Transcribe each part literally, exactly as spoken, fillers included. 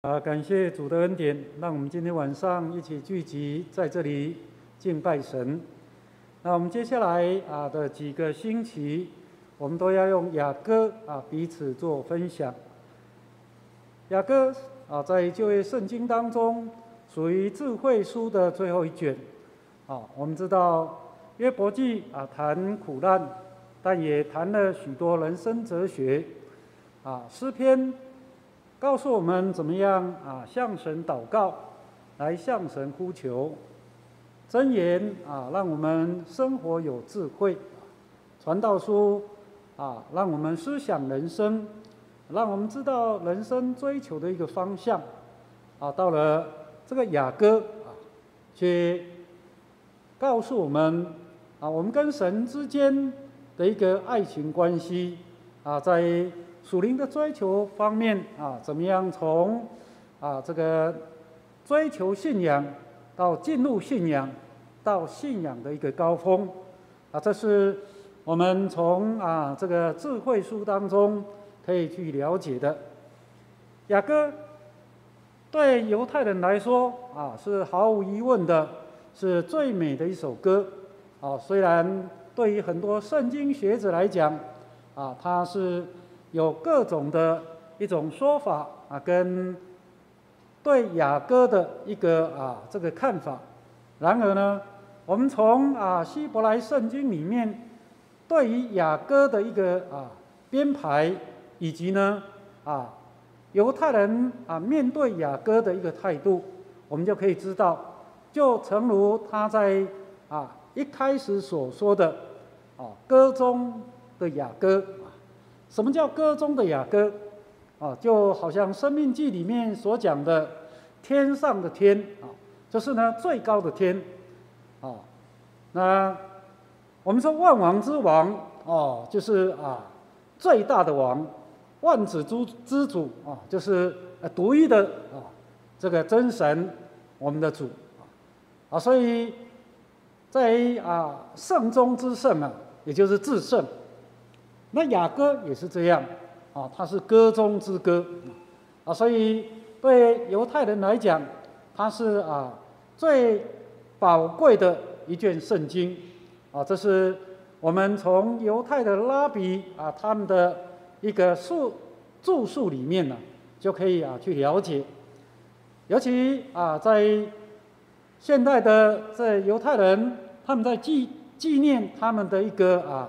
啊，感谢主的恩典，让我们今天晚上一起聚集在这里敬拜神。那我们接下来啊的几个星期，我们都要用雅歌啊彼此做分享。雅歌啊，在旧约圣经当中，属于智慧书的最后一卷。啊，我们知道约伯记啊谈苦难，但也谈了许多人生哲学。啊，诗篇告诉我们怎么样啊向神祷告，来向神呼求。箴言啊，让我们生活有智慧。传道书啊，让我们思想人生，让我们知道人生追求的一个方向。啊，到了这个雅歌啊，却告诉我们啊，我们跟神之间的一个爱情关系啊，在属灵的追求方面啊，怎么样从啊这个追求信仰到进入信仰，到信仰的一个高峰啊，这是我们从啊这个智慧书当中可以去了解的。雅歌对犹太人来说啊，是毫无疑问的，是最美的一首歌啊。虽然对于很多圣经学者来讲啊，它是有各种的一种说法啊，跟对雅歌的一个啊这个看法。然而呢，我们从啊希伯来圣经里面对于雅歌的一个啊编排，以及呢啊犹太人啊面对雅歌的一个态度，我们就可以知道，就诚如他在啊一开始所说的啊歌中的雅歌。什么叫歌中的雅歌？啊，就好像《生命记》里面所讲的天上的天啊，就是呢最高的天啊。那我们说万王之王哦，就是啊最大的王，万子之主啊，就是独一的啊这个真神，我们的主啊。所以在啊圣中之圣啊，也就是至圣。那雅歌也是这样啊，它是歌中之歌啊，所以对犹太人来讲，它是啊最宝贵的一卷圣经啊。这是我们从犹太的拉比啊他们的一个述著述里面呢、啊，就可以啊去了解。尤其啊在现代的这犹太人，他们在纪纪念他们的一个啊。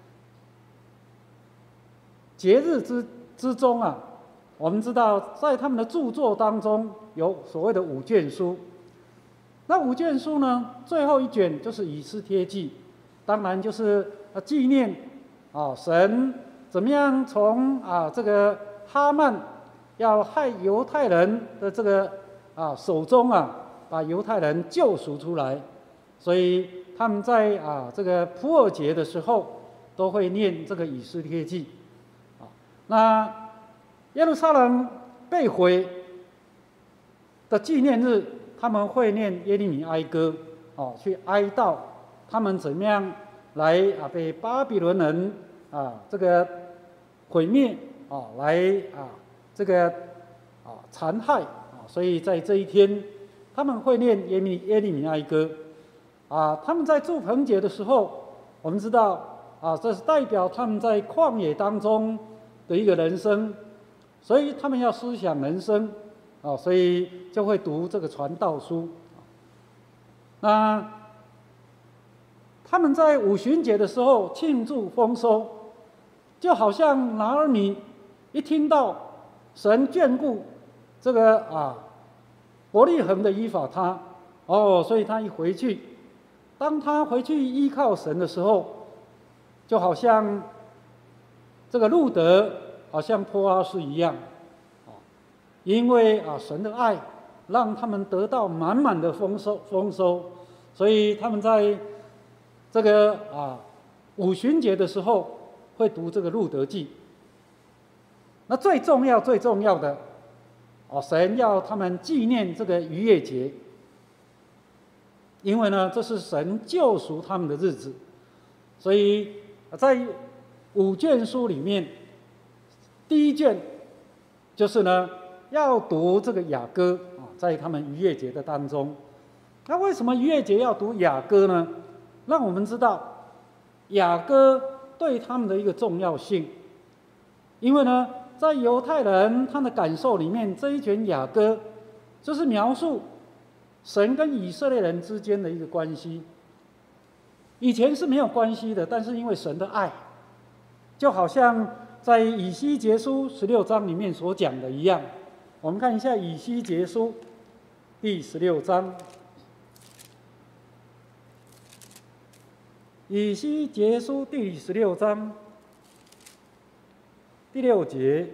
节日之之中啊，我们知道在他们的著作当中有所谓的五卷书。那五卷书呢，最后一卷就是以斯帖记，当然就是纪念啊神怎么样从啊这个哈曼要害犹太人的这个啊手中啊，把犹太人救赎出来。所以他们在啊这个普尔节的时候都会念这个以斯帖记。那耶路撒冷被毁的纪念日，他们会念耶利米哀歌，哦，去哀悼他们怎么样来啊被巴比伦人啊这个毁灭啊，来啊这个啊残害啊，所以在这一天他们会念耶利耶利米哀歌啊。他们在住棚节的时候，我们知道啊，这是代表他们在旷野当中的一个人生，所以他们要思想人生啊，所以就会读这个传道书。那他们在五旬节的时候庆祝丰收，就好像拿俄米一听到神眷顾这个啊伯利恒的以法他哦，所以他一回去，当他回去依靠神的时候，就好像这个路德好像波阿斯一样，因为啊神的爱让他们得到满满的丰收丰收，所以他们在这个啊五旬节的时候会读这个路德记。那最重要最重要的哦，神要他们纪念这个逾越节，因为呢这是神救赎他们的日子，所以在五卷书里面，第一卷就是呢要读这个雅歌啊，在他们逾越节的当中。那为什么逾越节要读雅歌呢？让我们知道雅歌对他们的一个重要性。因为呢，在犹太人他的感受里面，这一卷雅歌就是描述神跟以色列人之间的一个关系。以前是没有关系的，但是因为神的爱，就好像在以西结书十六章里面所讲的一样。我们看一下以西结书第十六章，以西结书第十六章第六节，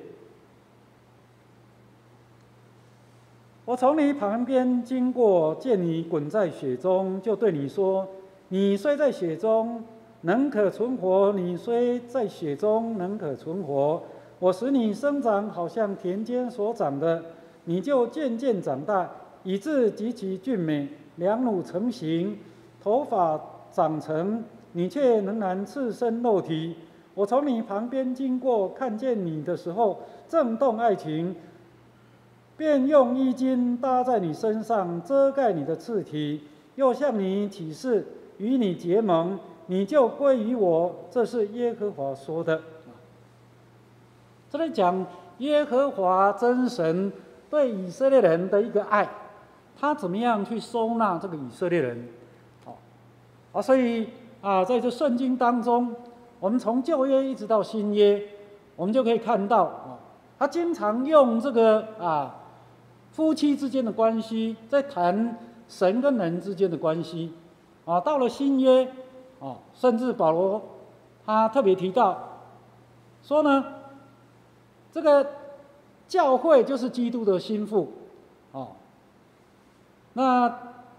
我从你旁边经过，见你滚在血中，就对你说：你虽在血中，能可存活；你虽在血中，能可存活。我使你生长，好像田间所长的，你就渐渐长大，以致极其俊美，两乳成形，头发长成，你却仍然赤身露体。我从你旁边经过，看见你的时候，正动爱情，便用衣襟搭在你身上，遮盖你的赤体，又向你起誓，与你结盟，你就归于我。这是耶和华说的。这里讲耶和华真神对以色列人的一个爱，他怎么样去收纳这个以色列人？好，啊，所以啊，在这圣经当中，我们从旧约一直到新约，我们就可以看到啊，他经常用这个啊夫妻之间的关系，在谈神跟人之间的关系。啊，到了新约，啊，甚至保罗他特别提到说呢，这个教会就是基督的心腹，哦，那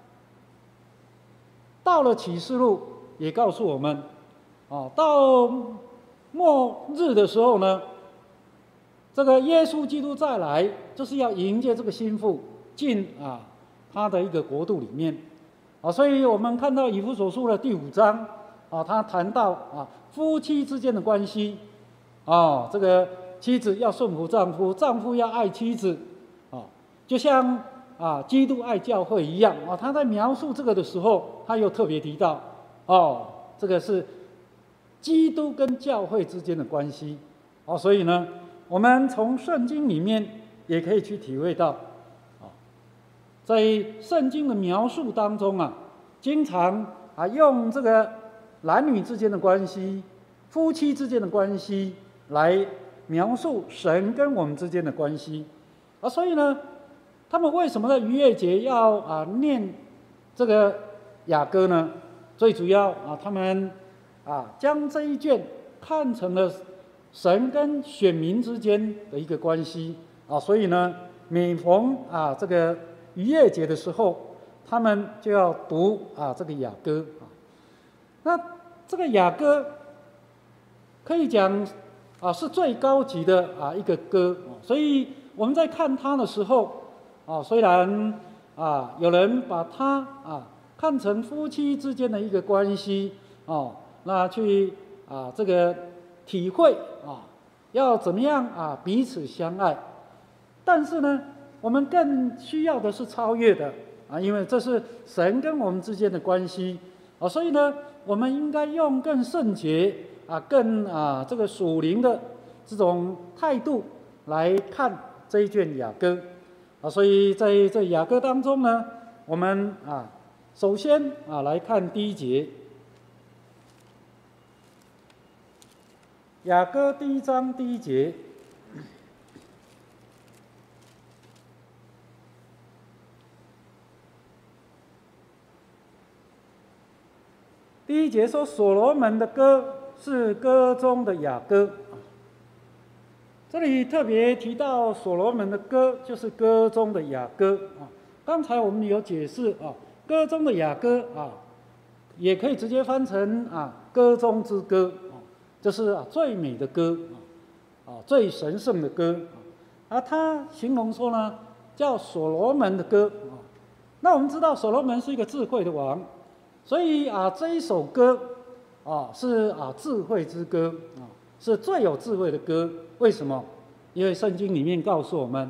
到了启示录也告诉我们，哦，到末日的时候呢，这个耶稣基督再来，就是要迎接这个心腹进啊他的一个国度里面。啊，所以我们看到以弗所书的第五章，啊，他谈到啊夫妻之间的关系，啊，这个妻子要顺服丈夫，丈夫要爱妻子，啊，就像啊基督爱教会一样，啊，他在描述这个的时候，他又特别提到，哦，这个是基督跟教会之间的关系，哦，所以呢，我们从圣经里面也可以去体会到。在圣经的描述当中啊，经常啊用这个男女之间的关系、夫妻之间的关系来描述神跟我们之间的关系。啊，所以呢，他们为什么在逾越节要啊念这个雅歌呢？最主要啊，他们啊将这一卷看成了神跟选民之间的一个关系啊，所以呢，每逢啊这个逾越节的时候，他们就要读啊这个雅歌啊。那这个雅歌可以讲啊是最高级的啊一个歌，所以我们在看它的时候啊，虽然啊有人把它啊看成夫妻之间的一个关系哦，那去啊这个体会啊要怎么样啊彼此相爱，但是呢，我们更需要的是超越的啊，因为这是神跟我们之间的关系啊，所以呢，我们应该用更圣洁啊、更啊这个属灵的这种态度来看这一卷雅歌啊，所以在这雅歌当中呢，我们啊首先啊来看第一节，雅歌第一章第一节。第一节说，所罗门的歌是歌中的雅歌。这里特别提到所罗门的歌就是歌中的雅歌啊。刚才我们有解释啊，歌中的雅歌啊，也可以直接翻成啊歌中之歌啊，这是啊最美的歌啊，啊最神圣的歌啊。他形容说呢，叫所罗门的歌啊。那我们知道所罗门是一个智慧的王。所以啊，这一首歌啊是啊智慧之歌啊，是最有智慧的歌。为什么？因为圣经里面告诉我们，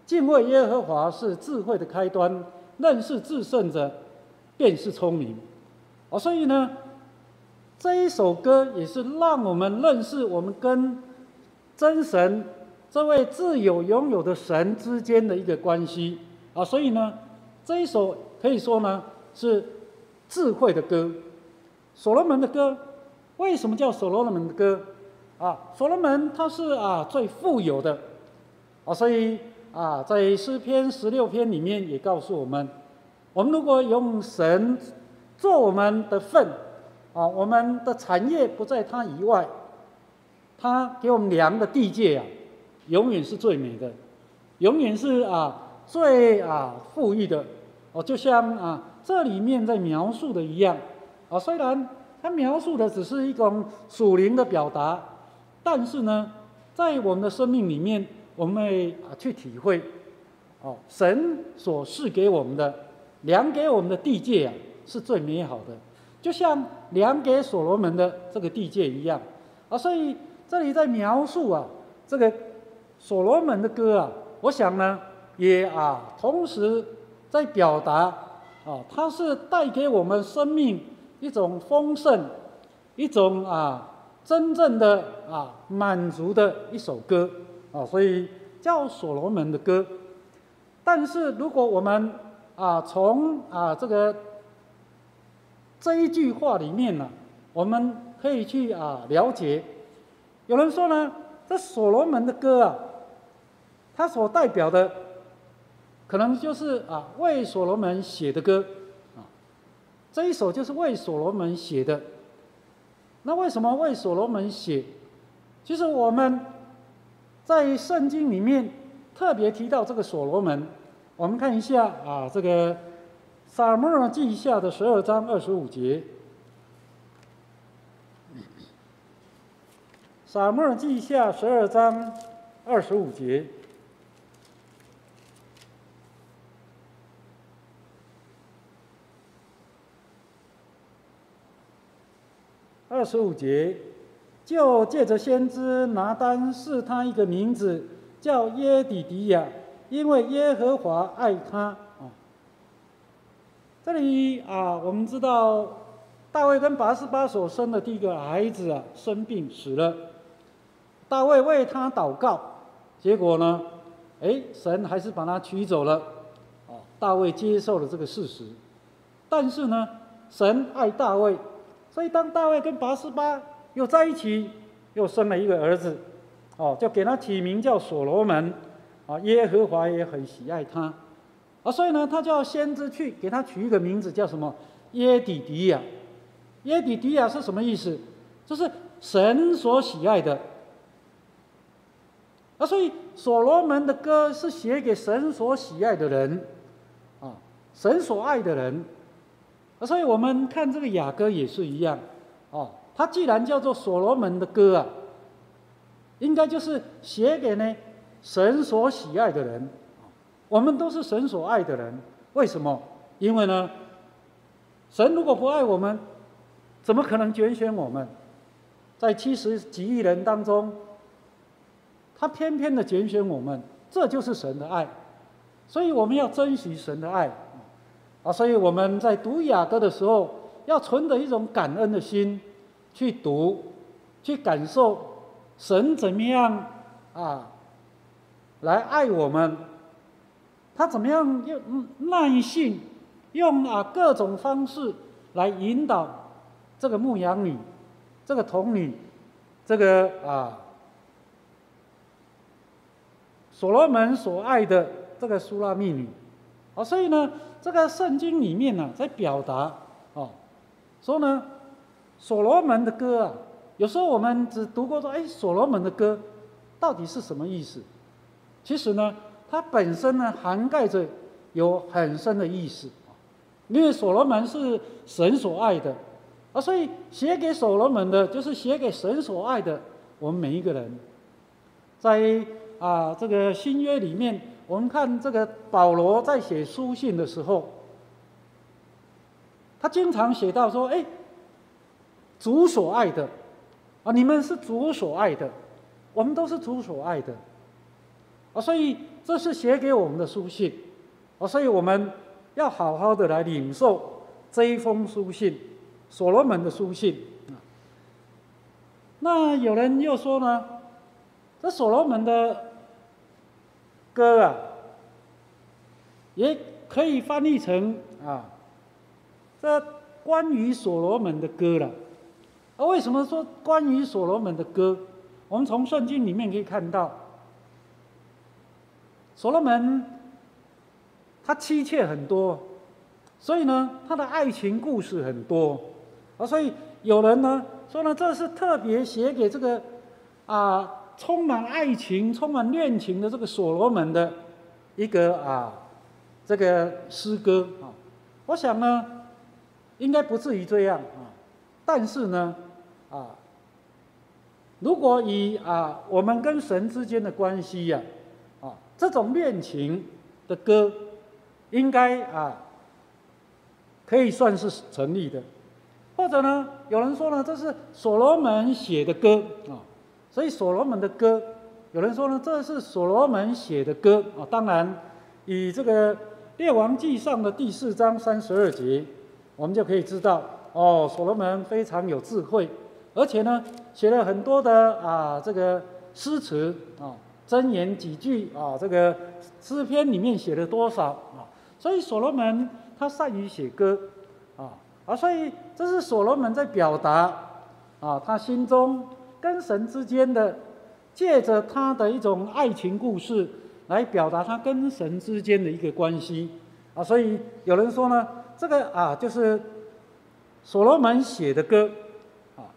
敬畏耶和华是智慧的开端，认识至圣者便是聪明。哦，所以呢，这一首歌也是让我们认识我们跟真神这位自有永有的神之间的一个关系啊。所以呢，这一首可以说呢是智慧的歌。所罗门的歌，为什么叫所罗门的歌啊？所罗门他是啊最富有的啊，所以啊在诗篇十六篇里面也告诉我们，我们如果用神做我们的份啊，我们的产业不在他以外，他给我们量的地界啊，永远是最美的，永远是啊最啊富裕的哦，就像啊这里面在描述的一样啊，虽然它描述的只是一种属灵的表达，但是呢，在我们的生命里面，我们会啊去体会哦，神所赐给我们的量给我们的地界啊，是最美好的，就像量给所罗门的这个地界一样啊。所以这里在描述啊这个所罗门的歌啊，我想呢也啊同时在表达啊，它是带给我们生命一种丰盛，一种啊真正的啊满足的一首歌啊，所以叫所罗门的歌。但是如果我们啊从啊这个这一句话里面呢，我们可以去啊了解，有人说呢，这所罗门的歌啊，它所代表的可能就是啊为所罗门写的歌啊，这一首就是为所罗门写的。那为什么为所罗门写？其实我们在圣经里面特别提到这个所罗门，我们看一下啊这个撒母耳记下的十二章二十五节。撒母耳记下十二章二十五节。二十五节，就借着先知拿单赐他一个名字，叫耶底迪亚，因为耶和华爱他啊。这里啊，我们知道大卫跟拔示巴所生的第一个孩子啊生病死了，大卫为他祷告，结果呢，哎，神还是把他取走了，啊，大卫接受了这个事实，但是呢，神爱大卫。所以，当大卫跟拔示巴又在一起，又生了一个儿子，哦，就给他起名叫所罗门，啊，耶和华也很喜爱他，啊，所以呢，他叫先知去给他取一个名字，叫什么？耶底迪亚。耶底迪亚是什么意思？就是神所喜爱的。啊，所以所罗门的歌是写给神所喜爱的人，啊，神所爱的人。所以我们看这个雅歌也是一样，哦，它既然叫做所罗门的歌啊，应该就是写给呢神所喜爱的人。我们都是神所爱的人，为什么？因为呢，神如果不爱我们，怎么可能拣选我们？在七十几亿人当中，他偏偏的拣选我们，这就是神的爱。所以我们要珍惜神的爱。啊，所以我们在读雅歌的时候，要存着一种感恩的心去读，去感受神怎么样啊来爱我们，他怎么样用耐性，用啊各种方式来引导这个牧羊女、这个童女、这个啊所罗门所爱的这个苏拉密女。啊，所以呢，这个圣经里面呢，在表达哦，说呢，所罗门的歌啊，有时候我们只读过说，哎，所罗门的歌到底是什么意思？其实呢，它本身呢，涵盖着有很深的意思。因为所罗门是神所爱的，啊，所以写给所罗门的，就是写给神所爱的我们每一个人。在啊这个新约里面，我们看这个保罗在写书信的时候，他经常写到说：“哎，主所爱的，啊，你们是主所爱的，我们都是主所爱的。” 啊，所以这是写给我们的书信，啊，所以我们要好好的来领受这一封书信，所罗门的书信。那有人又说呢，这所罗门的歌啊，也可以翻译成啊，这关于所罗门的歌了。啊，为什么说关于所罗门的歌？我们从圣经里面可以看到，所罗门他妻妾很多，所以呢，他的爱情故事很多啊，所以有人呢说呢，这是特别写给这个啊充满爱情、充满恋情的这个所罗门的一个啊这个诗歌啊。我想呢，应该不至于这样啊，但是呢，啊，如果以啊我们跟神之间的关系呀，啊，这种恋情的歌，应该啊可以算是成立的。或者呢，有人说呢，这是所罗门写的歌啊，所以所罗门的歌，有人说呢，这是所罗门写的歌啊。当然，以这个列王纪上的第四章三十二节，我们就可以知道，哦，所罗门非常有智慧，而且呢，写了很多的啊这个诗词啊，箴言几句啊，这个诗篇里面写了多少啊？所以所罗门他善于写歌啊。啊，所以这是所罗门在表达啊，他心中跟神之间的，借着他的一种爱情故事来表达他跟神之间的一个关系啊。所以有人说呢，这个啊就是所罗门写的歌啊。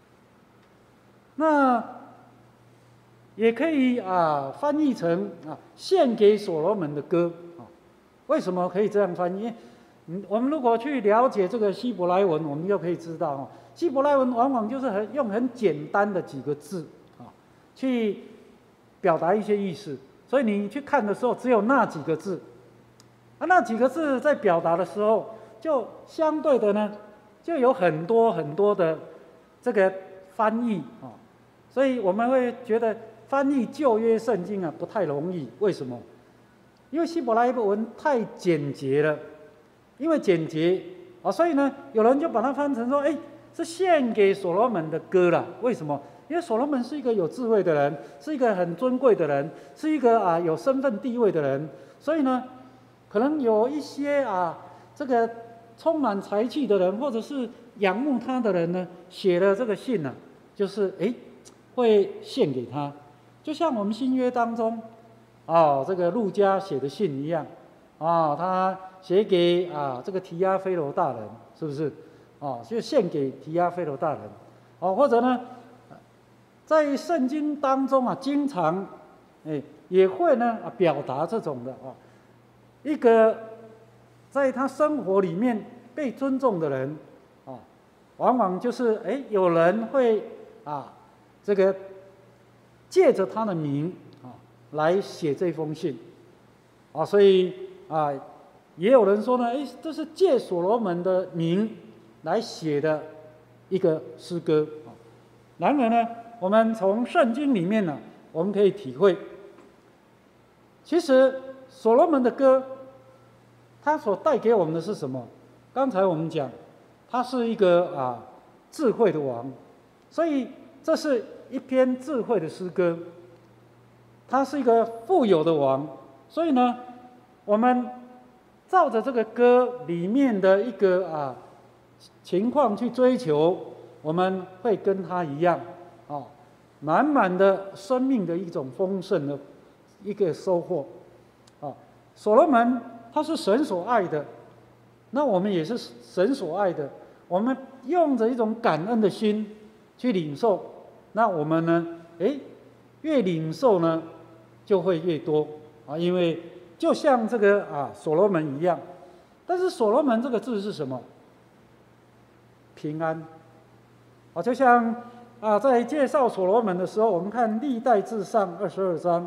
那也可以啊翻译成啊献给所罗门的歌啊。为什么可以这样翻译？嗯，我们如果去了解这个希伯来文，我们就可以知道哦，希伯来文往往就是很用很简单的几个字啊，去表达一些意思。所以你去看的时候，只有那几个字，啊，那几个字在表达的时候，就相对的呢，就有很多很多的这个翻译啊。所以我们会觉得翻译旧约圣经啊不太容易，为什么？因为希伯来文太简洁了。因为简洁啊，所以呢，有人就把它翻成说，哎，是献给所罗门的歌了。为什么？因为所罗门是一个有智慧的人，是一个很尊贵的人，是一个啊有身份地位的人，所以呢，可能有一些啊这个充满才气的人，或者是仰慕他的人呢，写了这个信呢、啊，就是哎会献给他，就像我们新约当中哦这个路加写的信一样啊、哦，他。写给啊这个提亚非罗大人，是不是？哦，就献给提亚非罗大人，哦，或者呢，在圣经当中啊，经常，哎，也会呢啊表达这种的啊，一个在他生活里面被尊重的人，啊，往往就是哎有人会啊这个借着他的名啊来写这封信，啊，所以啊。也有人说呢，哎，这是借所罗门的名来写的一个诗歌啊。然而呢，我们从圣经里面呢，我们可以体会，其实所罗门的歌，它所带给我们的是什么？刚才我们讲，他是一个啊智慧的王，所以这是一篇智慧的诗歌。他是一个富有的王，所以呢，我们。照着这个歌里面的一个啊情况去追求，我们会跟他一样，哦，满满的生命的一种丰盛的一个收获，啊，所罗门他是神所爱的，那我们也是神所爱的，我们用着一种感恩的心去领受，那我们呢，哎，越领受呢，就会越多啊，因为。就像这个啊，所罗门一样，但是所罗门这个字是什么？平安。啊，就像啊，在介绍所罗门的时候，我们看历代志上二十二章，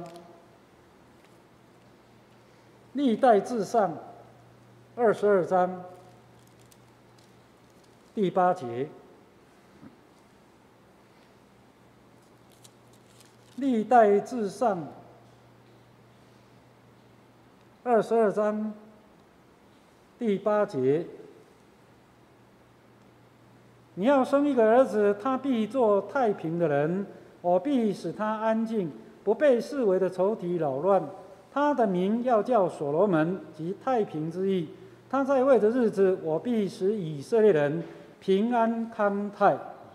历代志上二十二章第八节，历代志上二十二章第八节。你要生一个儿子，他必做太平的人，我必使他安静，不被四围的仇敌扰乱。他的名要叫所罗门，即太平之意。他在位的日子，我必使以色列人平安康泰。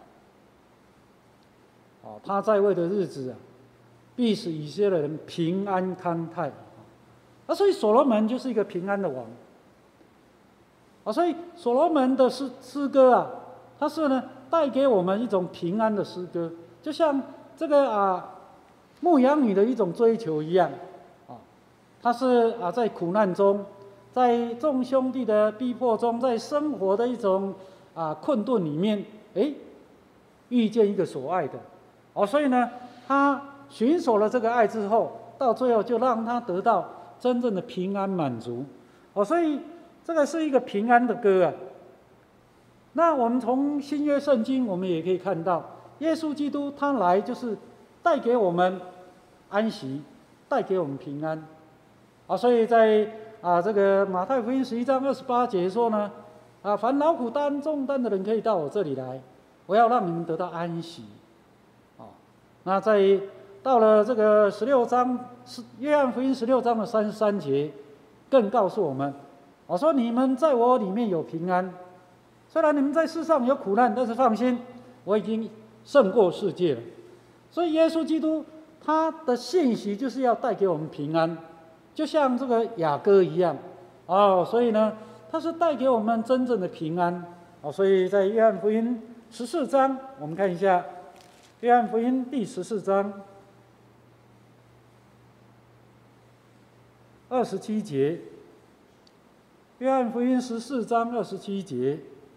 哦，他在位的日子啊，必使以色列人平安康泰。啊，所以所罗门就是一个平安的王。啊，所以所罗门的诗诗歌啊，它是呢带给我们一种平安的诗歌，就像这个啊牧羊女的一种追求一样。啊，他是啊在苦难中，在众兄弟的逼迫中，在生活的一种啊困顿里面，哎，遇见一个所爱的。哦，所以呢，他寻索了这个爱之后，到最后就让他得到真正的平安满足。哦，所以这个是一个平安的歌啊。那我们从新约圣经，我们也可以看到，耶稣基督他来就是带给我们安息，带给我们平安。啊，所以在啊这个马太福音十一章二十八节说呢，啊凡劳苦担重担的人可以到我这里来，我要让你们得到安息。那在到了这个十六章，约翰福音十六章的三十三节，更告诉我们，我说你们在我里面有平安，虽然你们在世上有苦难，但是放心，我已经胜过世界了。所以耶稣基督他的信息就是要带给我们平安，就像这个雅歌一样，哦，所以呢，他是带给我们真正的平安。哦，所以在约翰福音十四章，我们看一下。约翰福音第十四章二十七节，约翰福音十四章二十七节，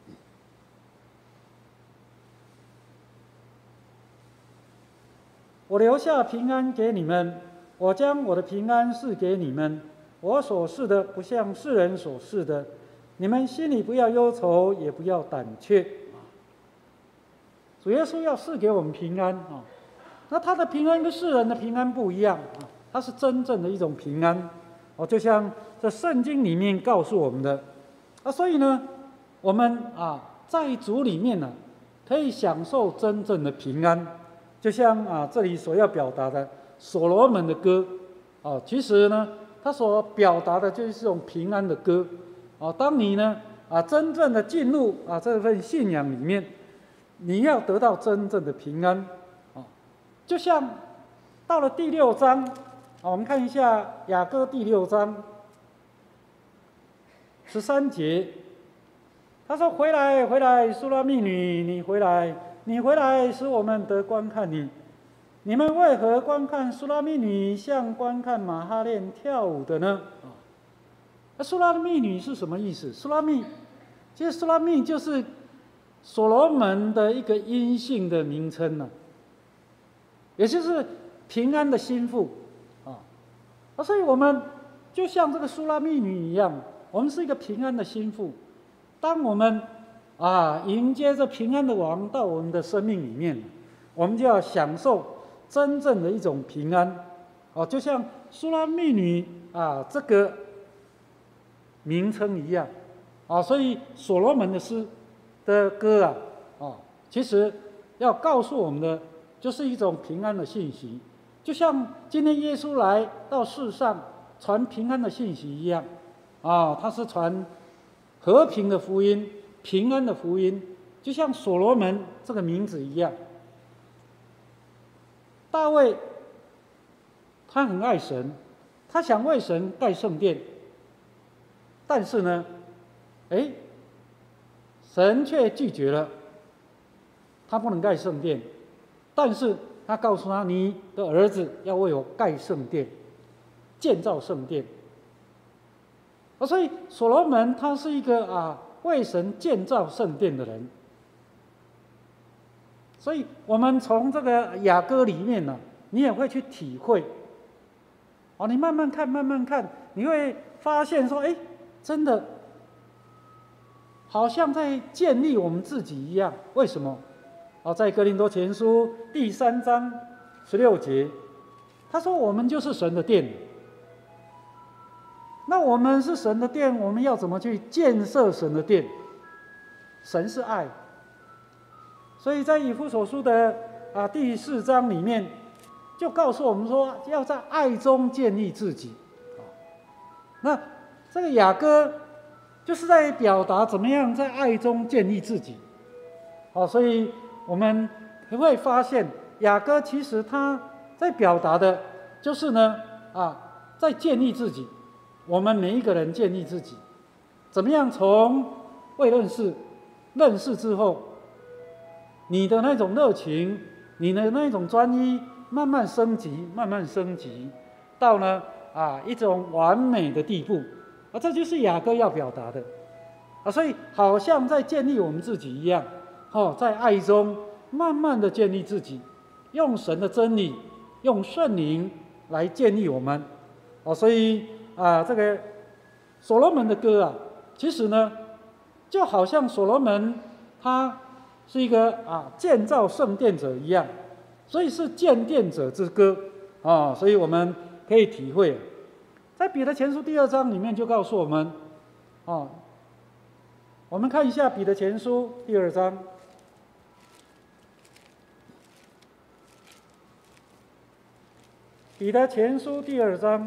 我留下平安给你们，我将我的平安赐给你们，我所赐的不像世人所赐的，你们心里不要忧愁，也不要胆怯。主耶稣要赐给我们平安啊，那他的平安跟世人的平安不一样啊，他是真正的一种平安哦，就像这圣经里面告诉我们的啊，所以呢，我们啊在主里面呢、啊，可以享受真正的平安，就像啊这里所要表达的所罗门的歌哦，其实呢，他所表达的就是这种平安的歌哦，当你呢啊真正的进入啊这份信仰里面。你要得到真正的平安，啊，就像到了第六章，啊，我们看一下雅歌第六章十三节，他说：“回来，回来，苏拉密女，你回来，你回来，使我们得观看你。你们为何观看苏拉密女，像观看玛哈念跳舞的呢？”啊，那苏拉密女是什么意思？苏拉密，其实苏拉密就是所罗门的一个阴性的名称呢、啊，也就是平安的心腹啊。啊，所以我们就像这个苏拉密女一样，我们是一个平安的心腹。当我们啊迎接着平安的王到我们的生命里面，我们就要享受真正的一种平安。哦、啊，就像苏拉密女啊这个名称一样啊，所以所罗门的诗。的歌啊，哦，其实要告诉我们的就是一种平安的信息，就像今天耶稣来到世上传平安的信息一样，啊，他是传和平的福音、平安的福音，就像所罗门这个名字一样。大卫他很爱神，他想为神盖圣殿，但是呢，哎。神却拒绝了，他不能盖圣殿，但是他告诉他：“你的儿子要为我盖圣殿，建造圣殿。”啊，所以所罗门他是一个啊为神建造圣殿的人。所以我们从这个雅歌里面呢、啊，你也会去体会。哦，你慢慢看，慢慢看，你会发现说：“哎，真的。”好像在建立我们自己一样，为什么？哦，在哥林多前书第三章十六节，他说：“我们就是神的殿。” 那我们是神的殿，我们要怎么去建设神的殿？神是爱，所以在以弗所书的啊第四章里面，就告诉我们说，要在爱中建立自己。那这个雅歌就是在表达怎么样在爱中建立自己。好，所以我们会发现雅歌其实它在表达的就是呢啊，在建立自己。我们每一个人建立自己，怎么样从未认识、认识之后，你的那种热情，你的那种专一，慢慢升级，慢慢升级，到呢啊一种完美的地步啊，这就是雅歌要表达的啊，所以好像在建立我们自己一样，哦，在爱中慢慢的建立自己，用神的真理，用圣灵来建立我们，哦，所以。啊，这个所罗门的歌啊，其实呢，就好像所罗门他是一个啊建造圣殿者一样，所以是建殿者之歌啊，所以我们可以体会，在彼得前书第二章里面就告诉我们，啊，我们看一下彼得前书第二章，彼得前书第二章。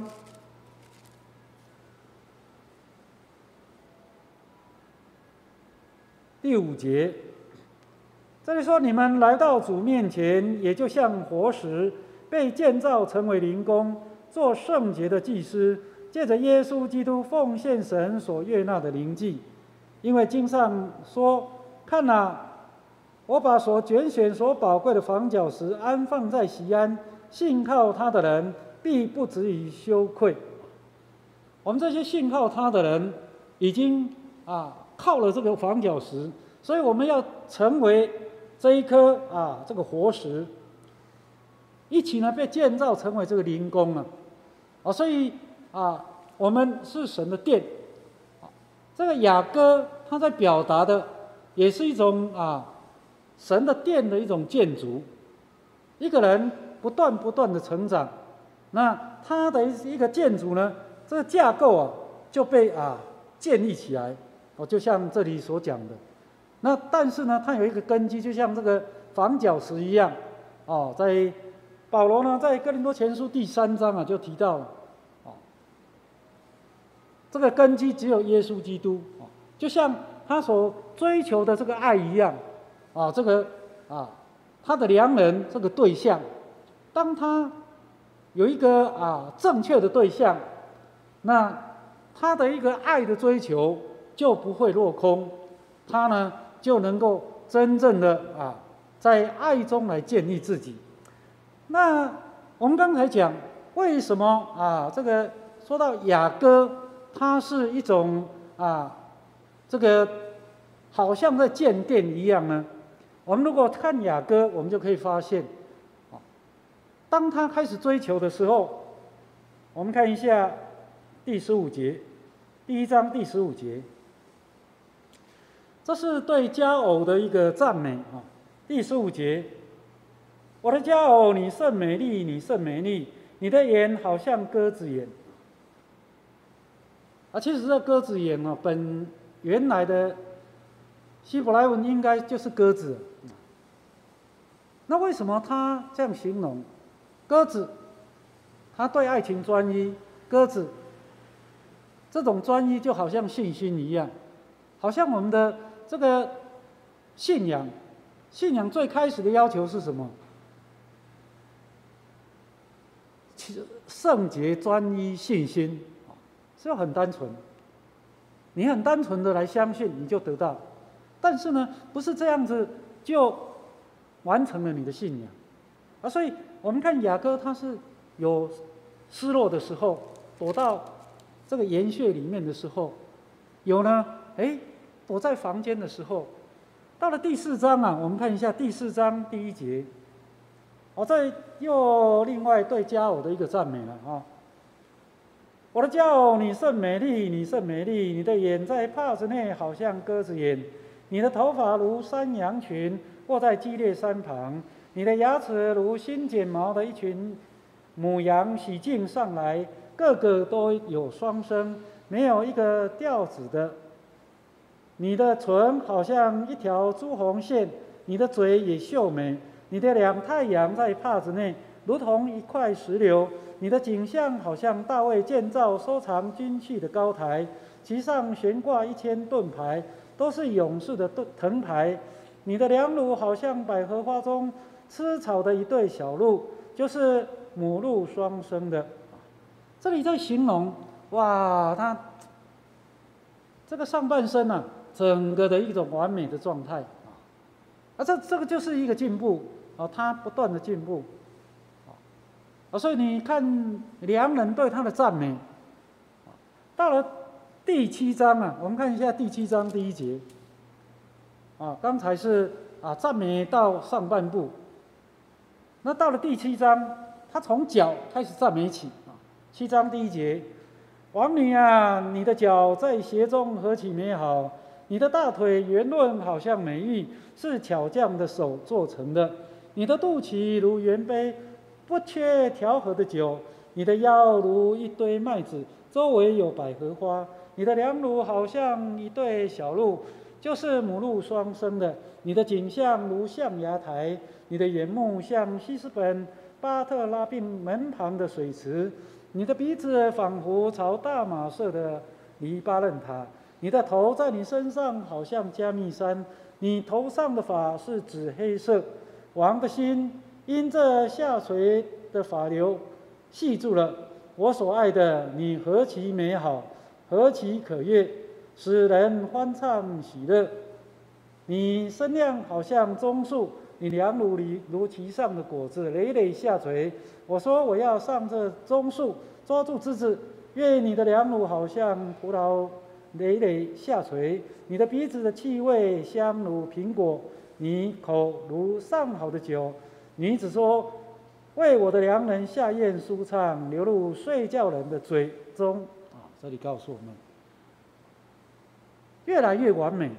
第五节，这里说：“你们来到主面前，也就像活石，被建造成为灵宫，做圣洁的祭司，借着耶稣基督奉献神所悦纳的灵祭。因为经上说：看哪，我把所拣选、所宝贵的房角石安放在锡安，信靠他的人必不至于羞愧。”我们这些信靠他的人，已经啊。靠了这个房角石，所以我们要成为这一颗啊这个活石，一起呢被建造成为这个灵宫了，啊，所以啊我们是神的殿，这个雅歌它在表达的也是一种啊神的殿的一种建筑，一个人不断不断的成长，那他的一个建筑呢，这个架构啊就被啊建立起来。哦，就像这里所讲的，那但是呢，它有一个根基，就像这个房角石一样。哦，在保罗呢，在哥林多前书第三章啊，就提到了，哦，这个根基只有耶稣基督，哦，就像他所追求的这个爱一样，啊，这个啊，他的良人这个对象，当他有一个啊正确的对象，那他的一个爱的追求。就不会落空，他呢就能够真正的啊，在爱中来建立自己。那我们刚才讲，为什么啊？这个说到雅歌，它是一种啊，这个好像在建殿一样呢？我们如果看雅歌，我们就可以发现，啊，当他开始追求的时候，我们看一下第十五节，第一章第十五节。这是对佳偶的一个赞美啊！第十五节，我的佳偶，你甚美丽，你甚美丽，你的眼好像鸽子眼。啊，其实这鸽子眼啊，本原来的希伯来文应该就是鸽子。那为什么他这样形容？鸽子，他对爱情专一，鸽子这种专一就好像信心一样，好像我们的。这个信仰，信仰最开始的要求是什么？其实圣洁、专一、信心，是很单纯。你很单纯的来相信，你就得到。但是呢，不是这样子就完成了你的信仰啊。所以我们看雅歌，他是有失落的时候，躲到这个岩穴里面的时候，有呢，哎。躲在房间的时候，到了第四章啊，我们看一下第四章第一节，我这又另外对佳偶的一个赞美了啊！我的佳偶，你甚美丽，你甚美丽，你的眼在帕子内好像鸽子眼，你的头发如山羊群卧在基列山旁，你的牙齿如新剪毛的一群母羊洗净上来， 个个都有双生，没有一个调子的。你的唇好像一条朱红线，你的嘴也秀美，你的两太阳在帕子内，如同一块石榴。你的景象好像大卫建造收藏军器的高台，其上悬挂一千盾牌，都是勇士的藤牌。你的两乳好像百合花中吃草的一对小鹿，就是母鹿双生的。这里在形容，哇，他这个上半身啊，整个的一种完美的状态啊，这这个就是一个进步啊，他不断的进步啊，所以你看良人对他的赞美，到了第七章啊，我们看一下第七章第一节啊，刚才是啊赞美到上半部，那到了第七章，他从脚开始赞美起啊，七章第一节。王女啊，你的脚在鞋中何其美好！你的大腿圆润，好像美玉，是巧匠的手做成的。你的肚脐如圆杯，不缺调和的酒。你的腰如一堆麦子，周围有百合花。你的两乳好像一对小鹿，就是母鹿双生的。你的颈项如象牙台，你的眼目像希斯本巴特拉并门旁的水池。你的鼻子仿佛朝大马色的黎巴嫩塔，你的头在你身上好像加密山，你头上的发是紫黑色。王的心因这下垂的发流系住了。我所爱的，你何其美好，何其可悦，使人欢畅喜乐。你身量好像棕树，你两乳里如其上的果子，累累下垂。我说我要上这棕树，抓住枝子，愿你的两乳好像葡萄累累下垂。你的鼻子的气味香如苹果，你口如上好的酒。女子说：为我的良人下咽舒畅，流入睡觉人的嘴中。啊，这里告诉我们，越来越完美。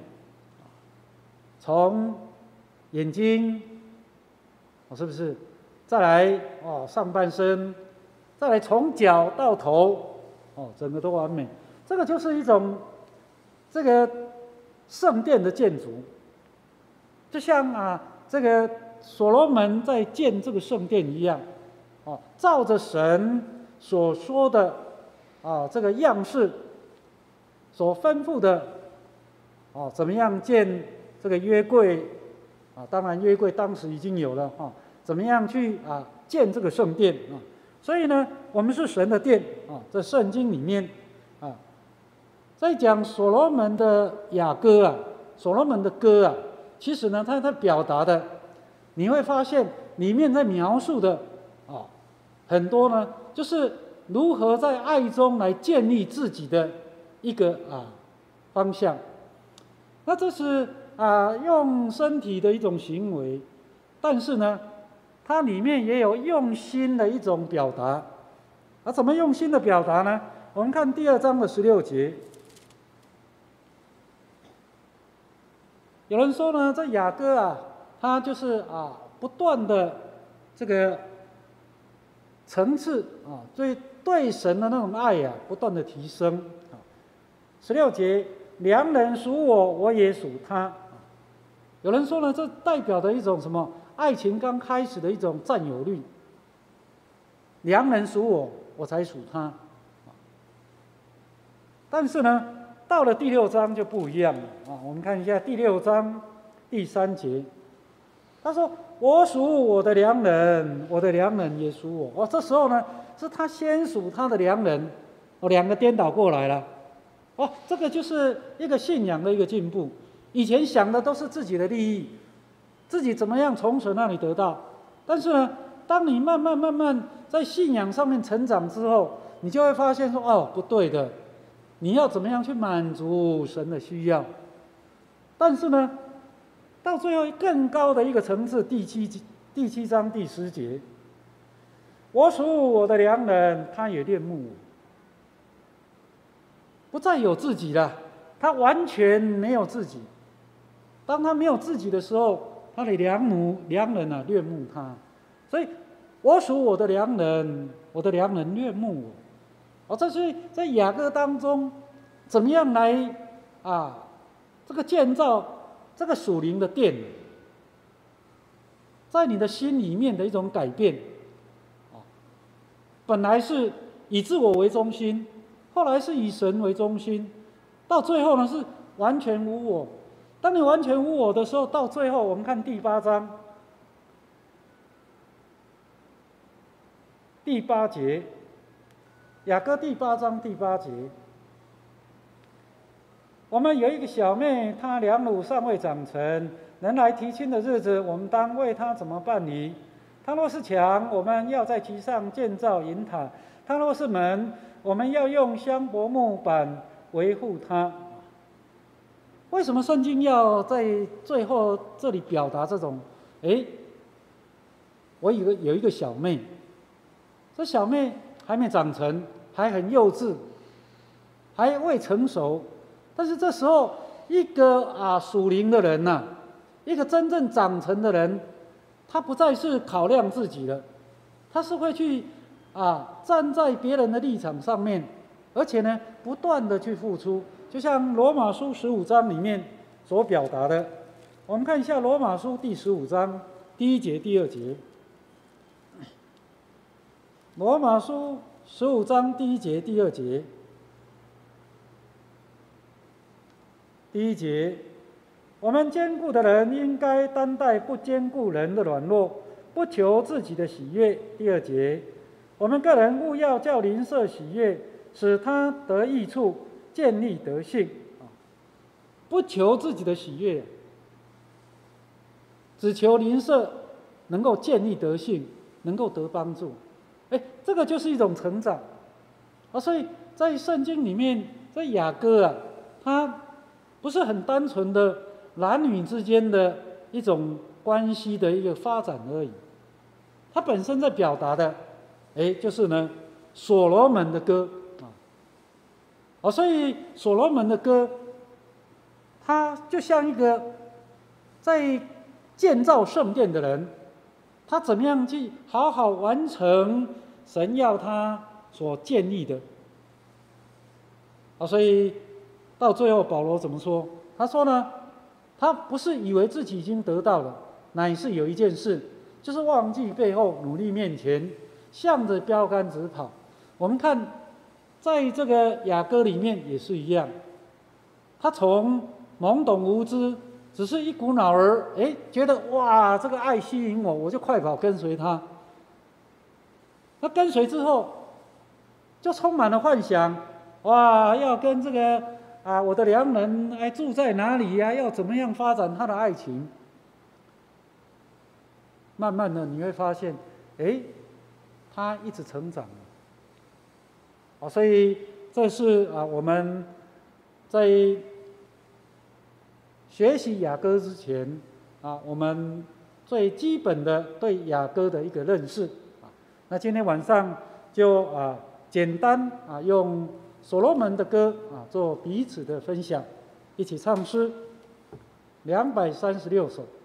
从眼睛，哦，是不是？再来哦，上半身，再来从脚到头，哦，整个都完美。这个就是一种这个圣殿的建筑，就像啊，这个所罗门在建这个圣殿一样，哦，照着神所说的啊这个样式，所吩咐的，哦，怎么样建这个约柜啊？当然，约柜当时已经有了哈。哦，怎么样去啊建这个圣殿啊？所以呢，我们是神的殿啊，在圣经里面啊，在讲所罗门的雅歌啊，所罗门的歌啊，其实呢，他他表达的，你会发现里面在描述的啊，很多呢，就是如何在爱中来建立自己的一个啊方向。那这是啊用身体的一种行为，但是呢，它里面也有用心的一种表达。啊，怎么用心的表达呢？我们看第二章的十六节，有人说呢，这雅歌啊，它就是啊不断的这个层次啊，对对神的那种爱呀、啊，不断的提升啊。十六节，良人属我，我也属他。有人说呢，这代表的一种什么？爱情刚开始的一种占有欲。良人属我，我才属他。但是呢，到了第六章就不一样了啊！我们看一下第六章第三节，他说：“我属我的良人，我的良人也属我。”哦，这时候呢，是他先属他的良人，哦，两个颠倒过来了。哦，这个就是一个信仰的一个进步。以前想的都是自己的利益，自己怎么样从神那里得到。但是呢，当你慢慢慢慢在信仰上面成长之后，你就会发现说：哦，不对的，你要怎么样去满足神的需要？但是呢，到最后更高的一个层次，第七第七章第十节，我属我的良人，他也恋慕我，不再有自己了，他完全没有自己。当他没有自己的时候，他的良母良人啊恋慕他，所以我属我的良人，我的良人恋慕我。 哦，这是在雅歌当中，怎么样来啊，这个建造这个属灵的殿，在你的心里面的一种改变。哦，本来是以自我为中心，后来是以神为中心，到最后呢是完全无我。当你完全无我的时候，到最后我们看第八章第八节，雅歌第八章第八节，我们有一个小妹，她两乳尚未长成，人来提亲的日子，我们当为她怎么办理？她若是墙，我们要在其上建造银塔；她若是门，我们要用香柏木板维护它。为什么圣经要在最后这里表达这种？哎，我有个有一个小妹，这小妹还没长成，还很幼稚，还未成熟。但是这时候，一个啊属灵的人呐、啊，一个真正长成的人，他不再是考量自己了，他是会去啊站在别人的立场上面，而且呢不断的去付出。就像罗马书十五章里面所表达的，我们看一下罗马书第十五章第一节、第二节。罗马书十五章第一节、第二节。第一节，我们坚固的人应该担待不坚固人的软弱，不求自己的喜悦。第二节，我们个人务要叫邻舍喜悦，使他得益处，建立德性。不求自己的喜悦，只求邻舍能够建立德性，能够得帮助。哎，这个就是一种成长啊！所以在圣经里面，在雅歌啊，它不是很单纯的男女之间的一种关系的一个发展而已，它本身在表达的，哎，就是呢，所罗门的歌啊，哦，所以所罗门的歌，它就像一个在建造圣殿的人，他怎么样去好好完成神要他所建立的啊？所以到最后，保罗怎么说？他说呢，他不是以为自己已经得到了，乃是有一件事，就是忘记背后，努力面前，向着标杆直跑。我们看，在这个雅歌里面也是一样，他从懵懂无知，只是一股脑儿，哎，觉得哇，这个爱吸引我，我就快跑跟随他。那跟随之后，就充满了幻想，哇，要跟这个啊我的良人哎住在哪里呀、啊？要怎么样发展他的爱情？慢慢的你会发现，哎，他一直成长了。啊，所以这是啊我们在学习雅歌之前啊，我们最基本的对雅歌的一个认识啊。那今天晚上就啊简单啊用所罗门的歌啊做彼此的分享，一起唱诗两百三十六首。